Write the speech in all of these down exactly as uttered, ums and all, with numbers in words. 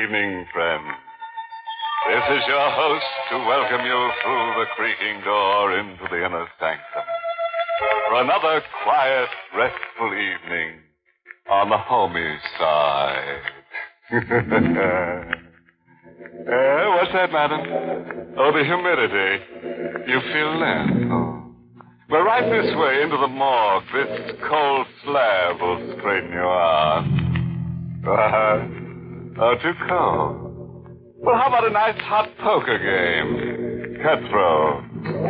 evening, friends. This is your host to welcome you through the creaking door into the inner sanctum for another quiet, restful evening on the homey side. uh, what's that, madam? Oh, the humidity. You feel limp. Oh. Well, right this way into the morgue. This cold slab will straighten you out. Uh, oh, too cold. Well, how about a nice hot poker game? Cutthroat.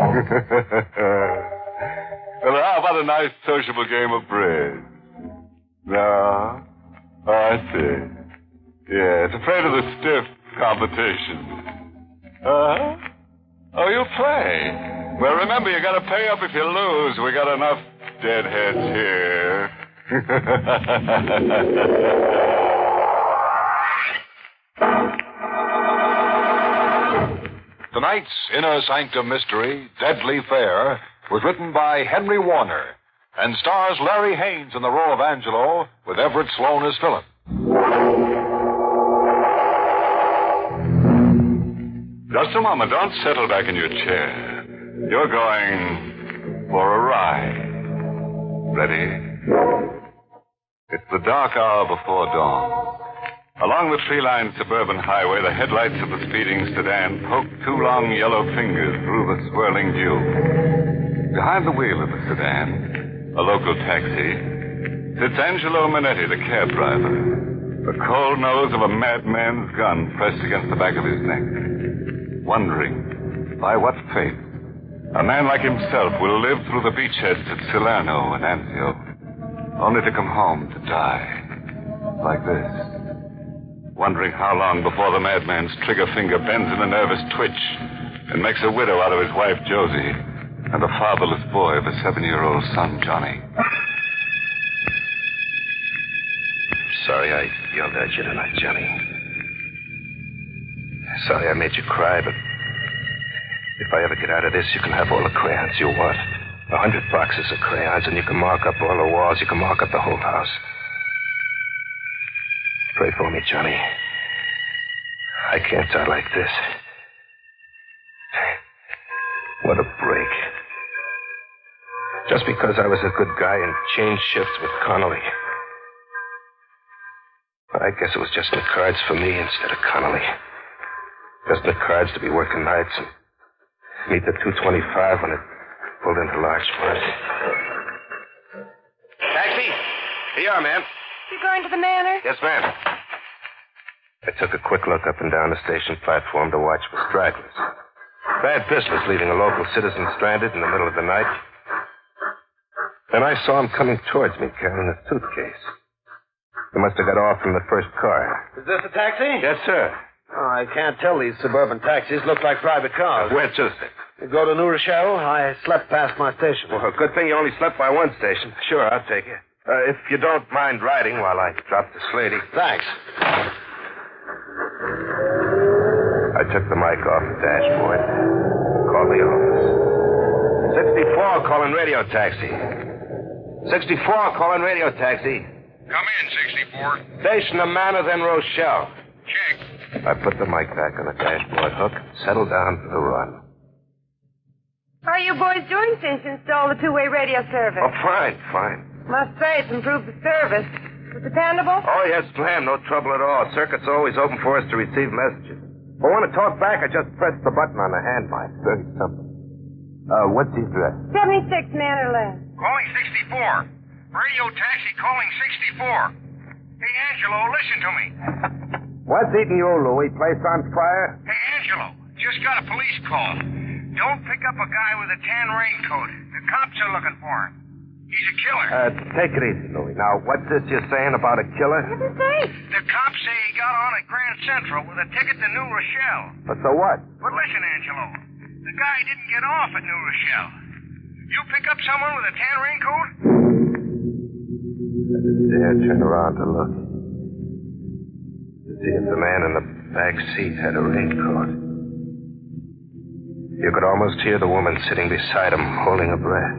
Well, how about a nice sociable game of bridge? No? Oh, I see. Yeah, it's afraid of the stiff competition. Uh-huh. Oh, you play? Well, remember, you gotta pay up if you lose. We got enough deadheads here. Tonight's Inner Sanctum Mystery, Deadly Fair, was written by Henry Warner and stars Larry Haynes in the role of Angelo with Everett Sloane as Philip. Just a moment. Don't settle back in your chair. You're going for a ride. Ready? It's the dark hour before dawn. Along the tree-lined suburban highway, the headlights of the speeding sedan poke two long yellow fingers through the swirling dew. Behind the wheel of the sedan, a local taxi, sits Angelo Minetti, the cab driver, the cold nose of a madman's gun pressed against the back of his neck, wondering by what fate a man like himself will live through the beachheads at Salerno and Anzio, only to come home to die like this. Wondering how long before the madman's trigger finger bends in a nervous twitch and makes a widow out of his wife, Josie, and a fatherless boy of a seven-year-old son, Johnny. Sorry I yelled at you tonight, Johnny. Sorry I made you cry, but if I ever get out of this, you can have all the crayons you want. A hundred boxes of crayons, and you can mark up all the walls. You can mark up the whole house. Pray for me, Johnny. I can't die like this. What a break. Just because I was a good guy and changed shifts with Connolly. I guess it was just in the cards for me instead of Connolly. Just in the cards to be working nights and meet the two twenty-five when it pulled into Larch Mart. Taxi? Here you are, ma'am. You going to the manor? Yes, ma'am. I took a quick look up and down the station platform to watch for stragglers. Bad business leaving a local citizen stranded in the middle of the night. Then I saw him coming towards me carrying a suitcase. He must have got off from the first car. Is this a taxi? Yes, sir. Oh, I can't tell. These suburban taxis look like private cars. Where to, sir? You go to New Rochelle? I slept past my station. Well, good thing you only slept by one station. Sure, I'll take it. Uh, if you don't mind riding while I drop this lady. Thanks. I took the mic off the dashboard. Called the office. sixty-four, calling radio taxi. sixty-four, calling radio taxi. Come in, sixty-four. Station the Manor, then Rochelle. Check. I put the mic back on the dashboard hook and settled down for the run. How are you boys doing since you installed the two-way radio service? Oh, fine, fine. Must say, it's improved the service. Was it dependable? Oh, yes, ma'am. No trouble at all. Circuit's always open for us to receive messages. If I want to talk back, I just press the button on the hand mic. Very simple. Uh, what's the address? seventy-six Manor Lane. Calling sixty-four. Radio taxi calling sixty-four. Hey, Angelo, listen to me. What's eating you, Louie? Place on fire? Hey, Angelo, just got a police call. Don't pick up a guy with a tan raincoat. The cops are looking for him. He's a killer. Uh, take it easy, Louie. Now, what's this you're saying about a killer? What's it say? The cops say he got on at Grand Central with a ticket to New Rochelle. But so what? But listen, Angelo, the guy didn't get off at New Rochelle. You pick up someone with a tan raincoat? I didn't dare turn around to look. To see if the man in the back seat had a raincoat. You could almost hear the woman sitting beside him, holding her breath.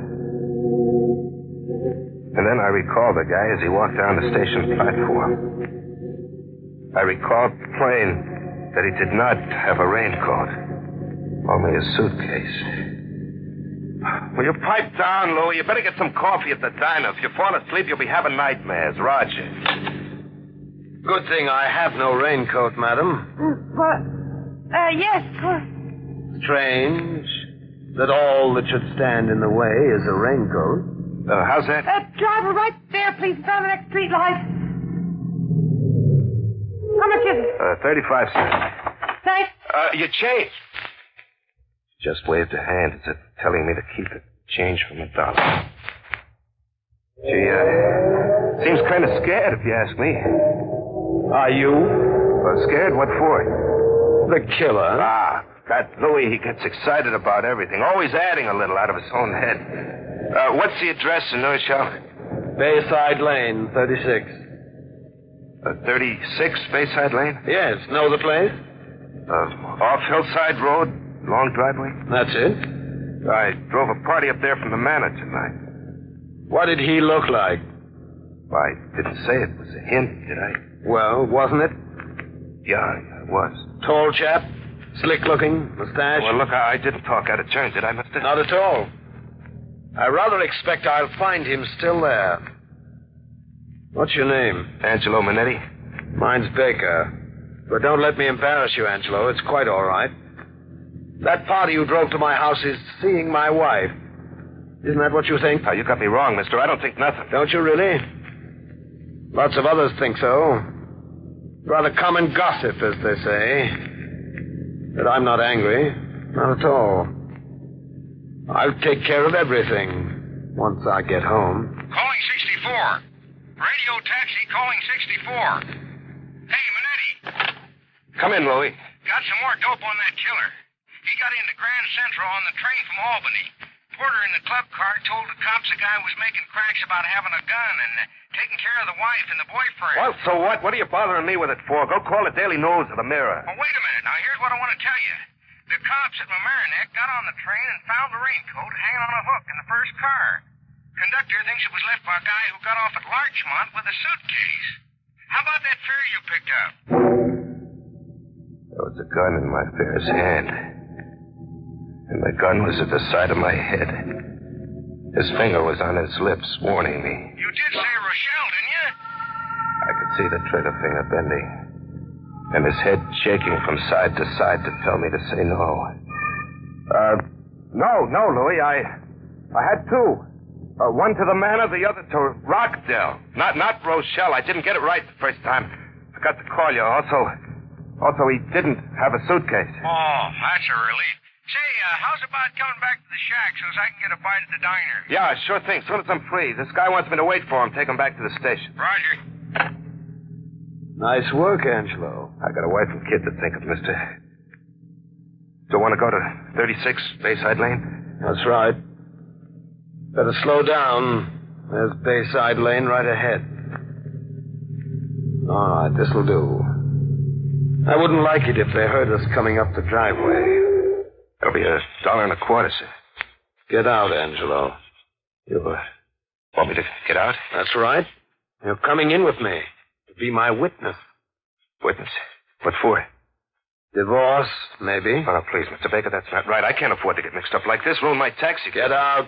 And then I recalled the guy as he walked down the station platform. I recalled plain that he did not have a raincoat, only a suitcase. Will you pipe down, Louie? You better get some coffee at the diner. If you fall asleep, you'll be having nightmares. Roger. Good thing I have no raincoat, madam. Mm, What? Uh, yes, of course. Strange that all that should stand in the way is a raincoat. Uh, how's that? Uh, driver, right there, please, in front of the next street light. How much is it? Uh, thirty-five cents. Thanks. Uh, your change. Just waved a hand as if telling me to keep it. Change from a dollar. She, uh, seems kind of scared, if you ask me. Are you? Well, scared? What for? The killer. Ah, that Louis, he gets excited about everything, always adding a little out of his own head. Uh, what's the address in New Charlotte? Bayside Lane, thirty-six. Uh, thirty-six Bayside Lane? Yes, know the place? Uh, off Hillside Road, long driveway? That's it. I drove a party up there from the manor tonight. What did he look like? I didn't say it was a hint, did I? Well, wasn't it? Yeah, it was. Tall chap? Slick-looking? Mustache? Well, look, I I didn't talk out of turn, did I, mister? Not at all. I rather expect I'll find him still there. What's your name? Angelo Minetti. Mine's Baker. But don't let me embarrass you, Angelo. It's quite all right. That party you drove to my house is seeing my wife. Isn't that what you think? Oh, you got me wrong, mister. I don't think nothing. Don't you really? Lots of others think so. Rather common gossip, as they say. But I'm not angry. Not at all. I'll take care of everything once I get home. Calling sixty-four. Radio taxi calling sixty-four. Hey, Minetti. Come in, Louie. Got some more dope on that killer. He got into Grand Central on the train from Albany. Porter in the club car told the cops the guy was making cracks about having a gun and uh, taking care of the wife and the boyfriend. Well, so what? What are you bothering me with it for? Go call the Daily News or the Mirror. Well, wait a minute. Now, here's what I want to tell you. The cops at Mamaroneck got on the train and found the raincoat hanging on a hook in the first car. Conductor thinks it was left by a guy who got off at Larchmont with a suitcase. How about that fare you picked up? There was a gun in my fare's hand. And the gun was at the side of my head. His finger was on his lips, warning me. You did say Rochelle, didn't you? I could see the trigger finger bending, and his head shaking from side to side to tell me to say no. Uh, no, no, Louis. I, I had two. Uh, one to the manor, the other to Rockdale. Not, not Rochelle. I didn't get it right the first time. Forgot to call you. Also, also, he didn't have a suitcase. Oh, that's a relief. Say, uh, how's about coming back to the shack so as I can get a bite at the diner? Yeah, sure thing. As soon as I'm free. This guy wants me to wait for him. Take him back to the station. Roger. Nice work, Angelo. I got a wife and kid to think of, mister. Do you want to go to thirty-six Bayside Lane? That's right. Better slow down. There's Bayside Lane right ahead. All right, this'll do. I wouldn't like it if they heard us coming up the driveway. It'll be a dollar and a quarter, sir. Get out, Angelo. You uh, want me to get out? That's right. You're coming in with me to be my witness. Witness? What for? Divorce, maybe. Oh, no, please, Mister Baker, that's not right. I can't afford to get mixed up like this. Ruin my taxi. Get out.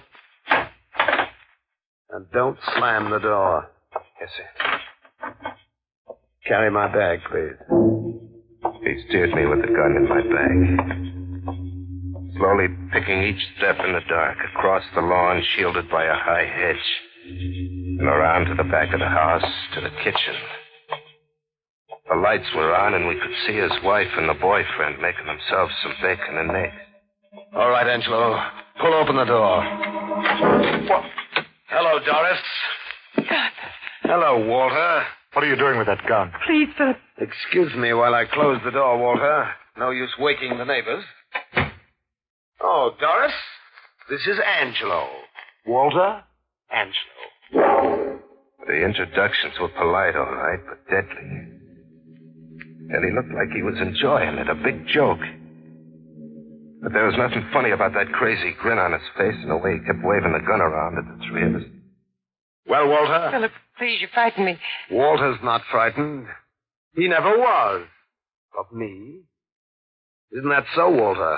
And don't slam the door. Yes, sir. Carry my bag, please. He steered me with the gun in my bag. Slowly picking each step in the dark, across the lawn shielded by a high hedge, and around to the back of the house, to the kitchen. The lights were on, and we could see his wife and the boyfriend making themselves some bacon and eggs. All right, Angelo. Pull open the door. What? Hello, Doris. God. Hello, Walter. What are you doing with that gun? Please, Philip. Excuse me while I close the door, Walter. No use waking the neighbors. Oh, Doris, this is Angelo. Walter, Angelo. The introductions were polite, all right, but deadly. And he looked like he was enjoying it, a big joke. But there was nothing funny about that crazy grin on his face and the way he kept waving the gun around at the three of us. Well, Walter? Philip, please, you frighten me. Walter's not frightened. He never was. Of me. Isn't that so, Walter?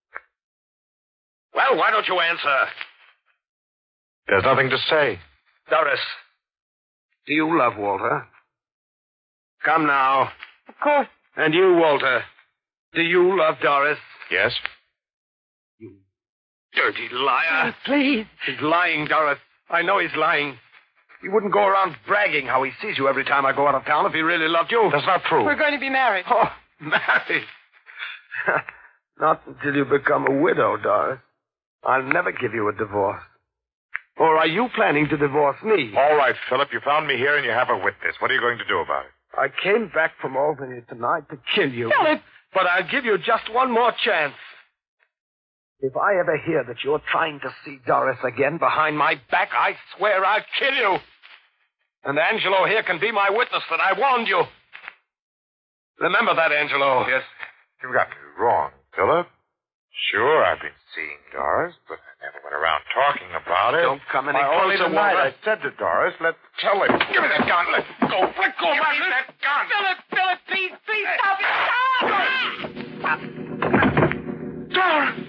Well, why don't you answer? There's nothing to say. Doris, do you love Walter? Come now. Of course. And you, Walter, do you love Doris? Yes? You dirty liar. Please. He's lying, Doris. I know he's lying. He wouldn't go around bragging how he sees you every time I go out of town if he really loved you. That's not true. We're going to be married. Oh, married. Not until you become a widow, Doris. I'll never give you a divorce. Or are you planning to divorce me? All right, Philip, you found me here and you have a witness. What are you going to do about it? I came back from Albany tonight to kill you. Philip! But I'll give you just one more chance. If I ever hear that you're trying to see Doris again behind my back, I swear I'll kill you. And Angelo here can be my witness that I warned you. Remember that, Angelo. Yes. You've got me wrong, Philip. Sure, I've been seeing Doris, but I never went around talking about it. Don't come any I only closer, tonight Walter. I said to Doris, let's tell him. Give me that gun. Let go. Let go of Give me that gun. Philip, Philip, please, please stop it. Stop! Doris!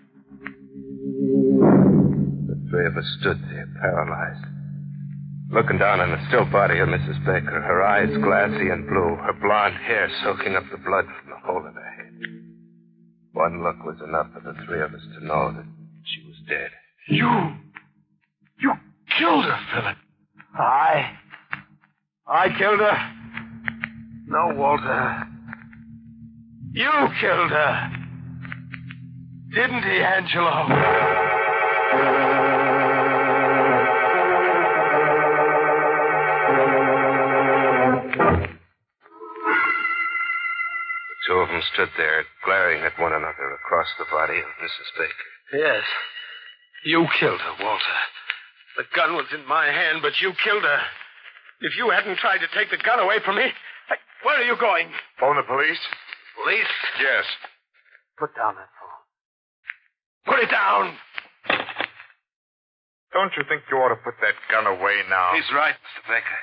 The three of us stood there, paralyzed, looking down on the still body of Missus Baker, her eyes glassy and blue, her blonde hair soaking up the blood from the hole in her head. One look was enough for the three of us to know that she was dead. You... You killed her, Philip. I... I killed her? No, Walter. You killed her. Didn't he, Angelo? The two of them stood there, glaring at one another across the body of Missus Baker. Yes. You killed her, Walter. The gun was in my hand, but you killed her. If you hadn't tried to take the gun away from me... I... Where are you going? Phone the police? Police? Yes. Put down that phone. Put it down! Don't you think you ought to put that gun away now? He's right, Mister Baker.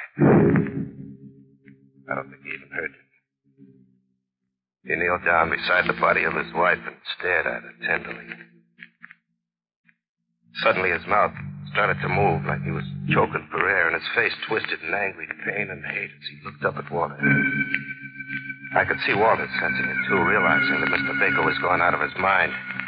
I don't think he even heard you. He kneeled down beside the body of his wife and stared at her tenderly. Suddenly his mouth started to move like he was choking for air, and his face twisted in angry pain and hate as he looked up at Walter. I could see Walter sensing it, too, realizing that Mister Baker was going out of his mind.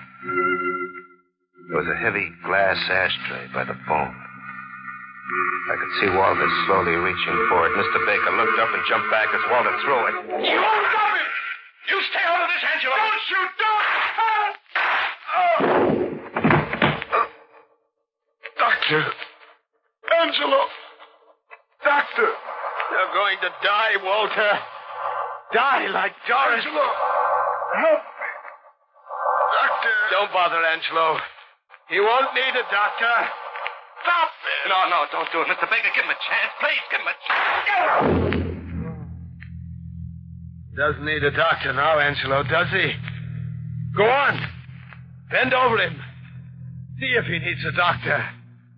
There was a heavy glass ashtray by the phone. I could see Walter slowly reaching for it. Mister Baker looked up and jumped back as Walter threw it. You won't stop it! You stay out of this, Angelo! Don't shoot! Don't! Oh. Uh, Doctor. Angelo. Doctor. You're going to die, Walter. Die like Doris. Angelo! Help me! Doctor! Don't bother, Angelo. He won't need a doctor. Stop it! No, no, don't do it. Mister Baker, give him a chance. Please, give him a chance. Doesn't need a doctor now, Angelo, does he? Go on. Bend over him. See if he needs a doctor.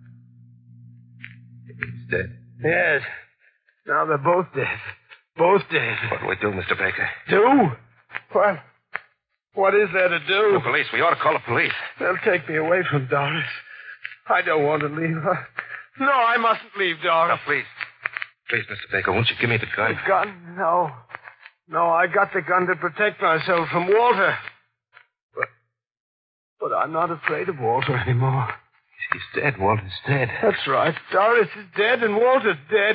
He's dead. Yes. Now they're both dead. Both dead. What do we do, Mister Baker? Do? What? What is there to do? The police. We ought to call the police. They'll take me away from Doris. I don't want to leave her. No, I mustn't leave Doris. No, please. Please, Mister Baker, won't you give me the gun? The gun? No. No, I got the gun to protect myself from Walter. But, but I'm not afraid of Walter anymore. He's dead. Walter's dead. That's right. Doris is dead and Walter's dead.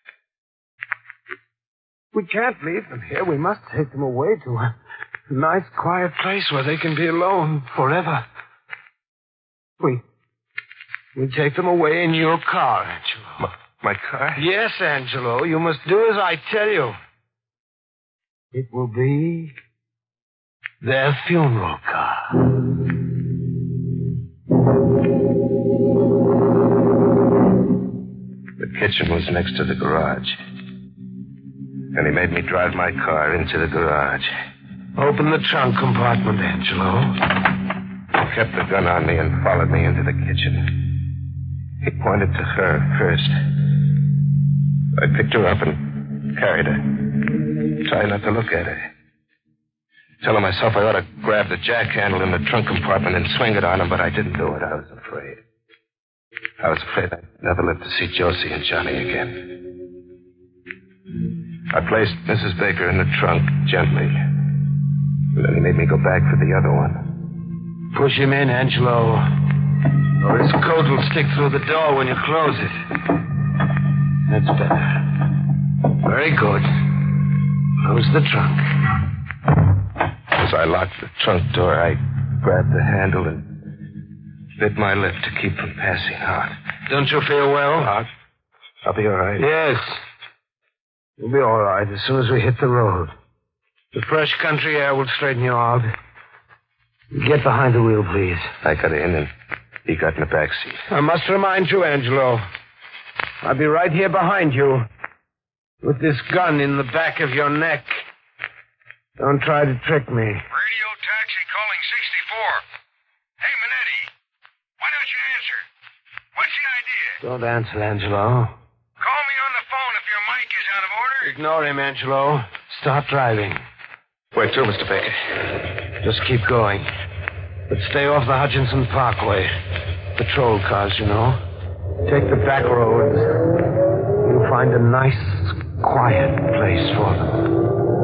We can't leave them here. We must take them away to a nice, quiet place where they can be alone forever. We... We take them away in your car, Angelo. My, my car? Yes, Angelo. You must do as I tell you. It will be their funeral car. The kitchen was next to the garage. And he made me drive my car into the garage. Open the trunk compartment, Angelo. He kept the gun on me and followed me into the kitchen. He pointed to her first. I picked her up and carried her. Try not to look at it. Telling myself I ought to grab the jack handle in the trunk compartment and swing it on him, but I didn't do it. I was afraid. I was afraid I'd never live to see Josie and Johnny again. I placed Missus Baker in the trunk gently. And then he made me go back for the other one. Push him in, Angelo. Or his coat will stick through the door when you close it. That's better. Very good. Close the trunk. As I locked the trunk door, I grabbed the handle and bit my lip to keep from passing out. Don't you feel well? I'll, I'll be all right. Yes. You'll be all right as soon as we hit the road. The fresh country air will straighten you out. Get behind the wheel, please. I got in and he got in the back seat. I must remind you, Angelo. I'll be right here behind you. With this gun in the back of your neck. Don't try to trick me. Radio taxi calling sixty-four. Hey, Minetti. Why don't you answer? What's the idea? Don't answer, Angelo. Call me on the phone if your mic is out of order. Ignore him, Angelo. Stop driving. Where to, Mister Baker? Just keep going. But stay off the Hutchinson Parkway. Patrol cars, you know. Take the back roads. You'll find a nice, quiet place for them.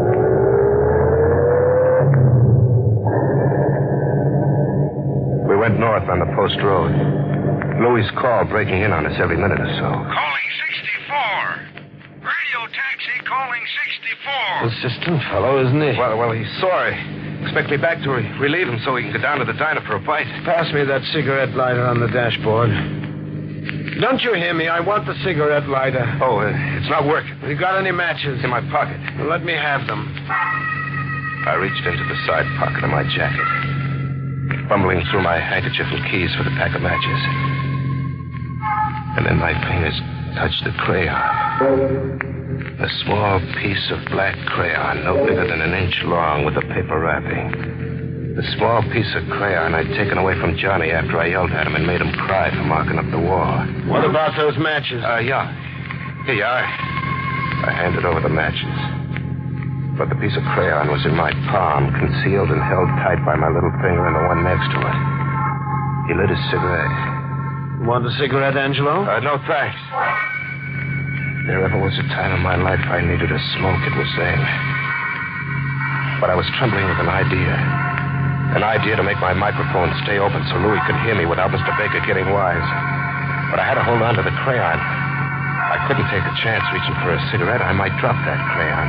We went north on the post road. Louis' call breaking in on us every minute or so. Calling sixty-four. Radio taxi calling sixty-four. Persistent fellow, isn't he? Well, well, he's sorry. Expect me back to re- relieve him so he can go down to the diner for a bite. Pass me that cigarette lighter on the dashboard. Don't you hear me? I want the cigarette lighter. Oh, uh, it's not working. You got any matches? In my pocket. Well, let me have them. I reached into the side pocket of my jacket, fumbling through my handkerchief and keys for the pack of matches. And then my fingers touched the crayon. A small piece of black crayon, no bigger than an inch long, with a paper wrapping. The small piece of crayon I'd taken away from Johnny after I yelled at him and made him cry for marking up the wall. What about those matches? Uh, yeah. Here you are. I handed over the matches. But the piece of crayon was in my palm, concealed and held tight by my little finger and the one next to it. He lit his cigarette. Want a cigarette, Angelo? Uh, no, thanks. There ever was a time in my life I needed a smoke, it was then. But I was trembling with an idea. An idea to make my microphone stay open so Louis could hear me without Mister Baker getting wise. But I had to hold on to the crayon. I couldn't take a chance reaching for a cigarette. I might drop that crayon.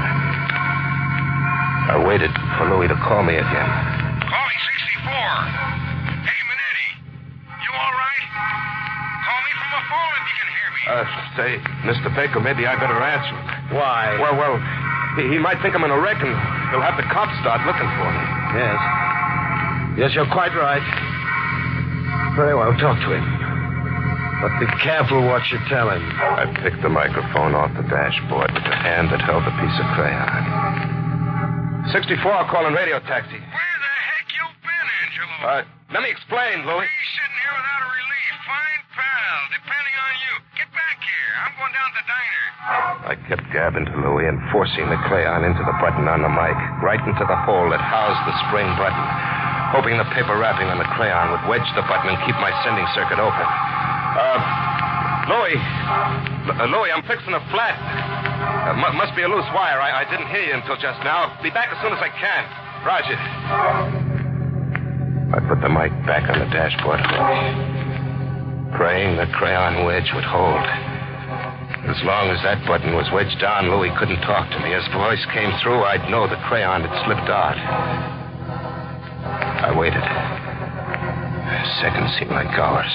I waited for Louis to call me again. Calling sixty-four. Hey, Minetti. You all right? Call me from a phone if you can hear me. Uh, say, Mister Baker, maybe I better answer. Why? Well, well, he, he might think I'm in a wreck and he'll have the cops start looking for me. Yes. Yes, you're quite right. Very well, talk to him. But be careful what you tell him. I picked the microphone off the dashboard with the hand that held the piece of crayon. sixty-four calling radio taxi. Where the heck you been, Angelo? Uh, let me explain, Louis. He's sitting here without a relief. Fine pal. Depending on you. Get back here. I'm going down to the diner. I kept gabbing to Louis and forcing the crayon into the button on the mic, right into the hole that housed the spring button, hoping the paper wrapping on the crayon would wedge the button and keep my sending circuit open. Uh, Louis. Uh, Louis, I'm fixing a flat. Uh, m- must be a loose wire. I-, I didn't hear you until just now. I'll be back as soon as I can. Roger. I put the mic back on the dashboard hook, praying the crayon wedge would hold. As long as that button was wedged down, Louis couldn't talk to me. As voice came through, I'd know the crayon had slipped out. I waited. Seconds seemed like hours.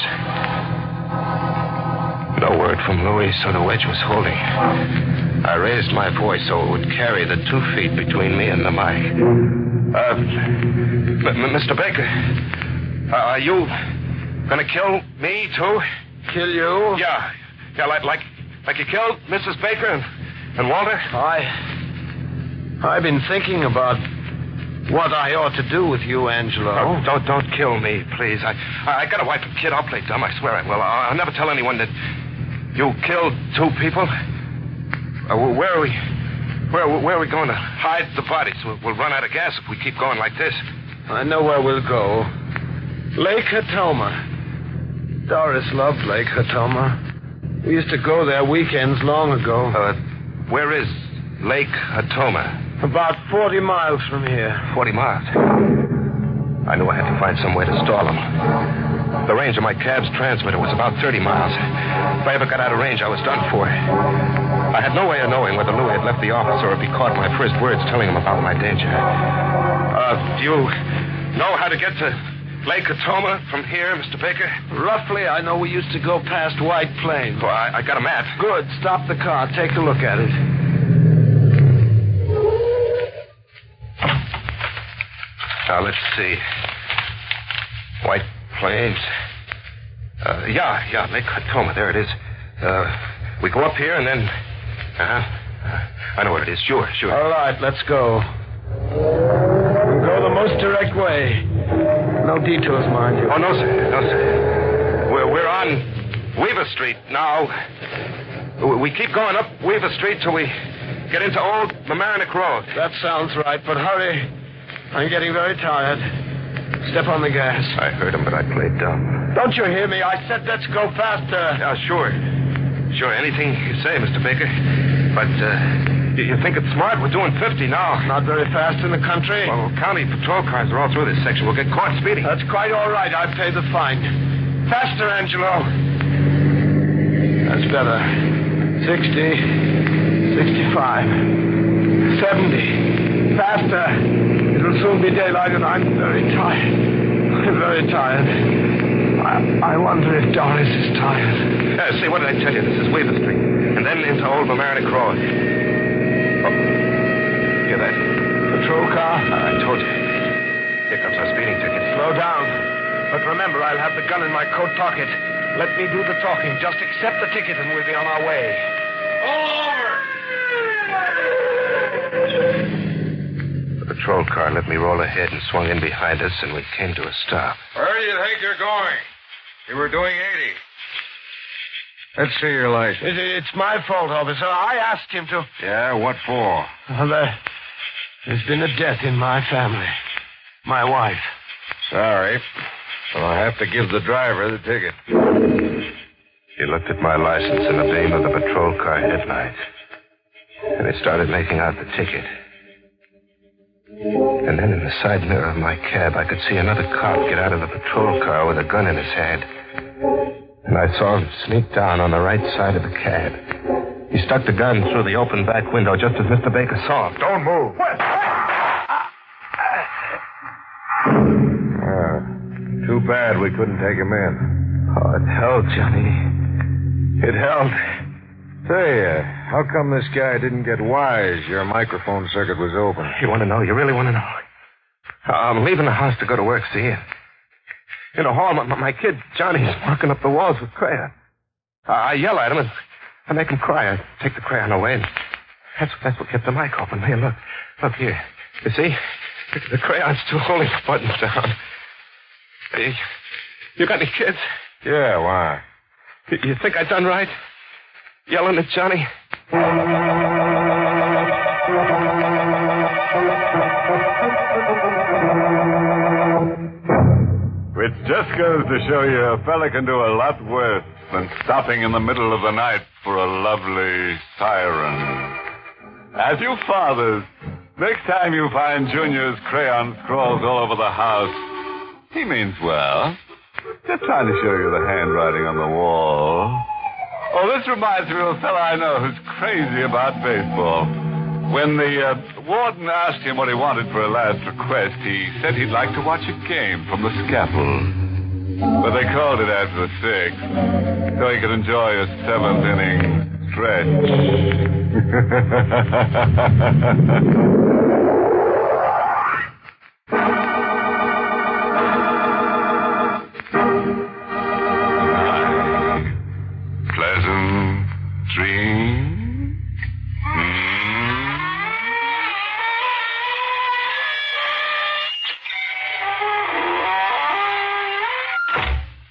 No word from Louis, so the wedge was holding. I raised my voice so it would carry the two feet between me and the mic. Uh, M- M- Mister Baker, uh, are you going to kill me, too? Kill you? Yeah. Yeah, like like, like you killed Missus Baker and, and Walter? I... I've been thinking about what I ought to do with you, Angelo. Oh, don't don't kill me, please. I I, I got a wife and kid. I'll play dumb. I swear I will. I'll, I'll never tell anyone that you killed two people. Uh, where are we? Where, where are we going to hide the bodies? We'll, we'll run out of gas if we keep going like this. I know where we'll go. Lake Hatoma. Doris loved Lake Hatoma. We used to go there weekends long ago. Uh, where is Lake Hatoma? About forty miles from here. Forty miles. I knew I had to find some way to stall them. The range of my cab's transmitter was about thirty miles. If I ever got out of range, I was done for. I had no way of knowing whether Lou had left the office or if he caught my first words telling him about my danger. Uh, do you know how to get to Lake Hatoma from here, Mister Baker? Roughly, I know we used to go past White Plains. Oh, I, I got a map. Good. Stop the car. Take a look at it. Now, let's see. White Plains. Uh, yeah, yeah, Lake Hatoma. There it is. Uh, we go up here and then... Uh-huh. I know what it is. Sure, sure. All right, let's go. We'll go the most direct way. No detours, mind you. Oh, no, sir. No, sir. We're, we're on Weaver Street now. We keep going up Weaver Street till we get into Old Mamaroneck Road. That sounds right, but hurry. I'm getting very tired. Step on the gas. I heard him, but I played dumb. Don't you hear me? I said let's go faster. Yeah, sure. Sure, anything you say, Mister Baker. But, uh, you think it's smart? We're doing fifty now. Not very fast in the country. Well, county patrol cars are all through this section. We'll get caught speeding. That's quite all right. I pay the fine. Faster, Angelo. That's better. Sixty. Sixty-five. Seventy. Faster. It'll soon be daylight, and I'm very tired. I'm very tired. I, I wonder if Doris is tired. Uh, see, what did I tell you? This is Weaver Street. And then into Old Mamaroneck Road. Oh. Hear that? Patrol car? Uh, I told you. Here comes our speeding ticket. Slow down. But remember, I'll have the gun in my coat pocket. Let me do the talking. Just accept the ticket and we'll be on our way. Pull over! The patrol car let me roll ahead and swung in behind us, and we came to a stop. Where do you think you're going? You were doing eighty. Let's see your license. It, it's my fault, officer. I asked him to... Yeah, what for? Well, there, there's been a death in my family. My wife. Sorry. Well, I'll have to give the driver the ticket. He looked at my license in the beam of the patrol car headlight. And he started making out the ticket. And then in the side mirror of my cab, I could see another cop get out of the patrol car with a gun in his hand. And I saw him sneak down on the right side of the cab. He stuck the gun through the open back window just as Mister Baker saw him. Don't move. What? Uh, too bad we couldn't take him in. Oh, it held, Johnny. It held. Say, uh, how come this guy didn't get wise? Your microphone circuit was open. You want to know? You really want to know? I'm leaving the house to go to work, see? In the hall, my, my kid, Johnny's marking up the walls with crayon. I, I yell at him and I make him cry. I take the crayon away, and that's, that's what kept the mic open. Here, look. Look here. You see? The crayon's still holding the buttons down. Hey, you got any kids? Yeah, why? You, you think I done right? Yelling at Johnny? Which just goes to show you a fella can do a lot worse than stopping in the middle of the night for a lovely siren. As you fathers, next time you find Junior's crayon scrawls all over the house, he means well. Just trying to show you the handwriting on the wall. Oh, this reminds me of a fella I know who's crazy about baseball. When the uh, warden asked him what he wanted for a last request, he said he'd like to watch a game from the scaffold. But they called it after the sixth, so he could enjoy a seventh inning stretch.